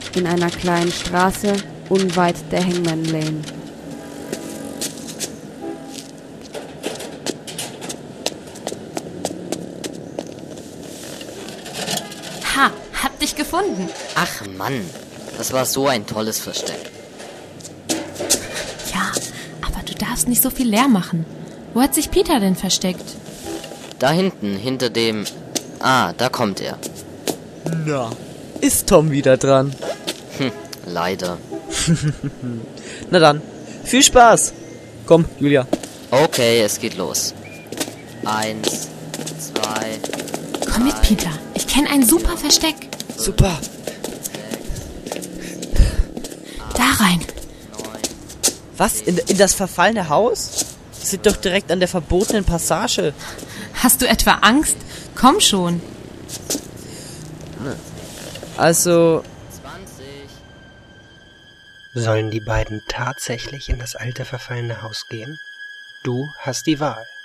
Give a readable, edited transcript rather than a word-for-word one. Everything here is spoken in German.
in einer kleinen Straße unweit der Hangman Lane. Ha, hab dich gefunden. Ach Mann, das war so ein tolles Versteck. Ja, aber du darfst nicht so viel Lärm machen. Wo hat sich Peter denn versteckt? Da hinten, hinter dem... Ah, da kommt er. Na, ist Tom wieder dran. Leider. Na dann, viel Spaß. Komm, Julia. Okay, es geht los. 1, 2... Komm mit, Peter. Ich kenne ein super Versteck. Super. Da rein. Was, in das verfallene Haus? Das sind doch direkt an der verbotenen Passage. Hast du etwa Angst? Komm schon. Also... 20... Sollen die beiden tatsächlich in das alte verfallene Haus gehen? Du hast die Wahl.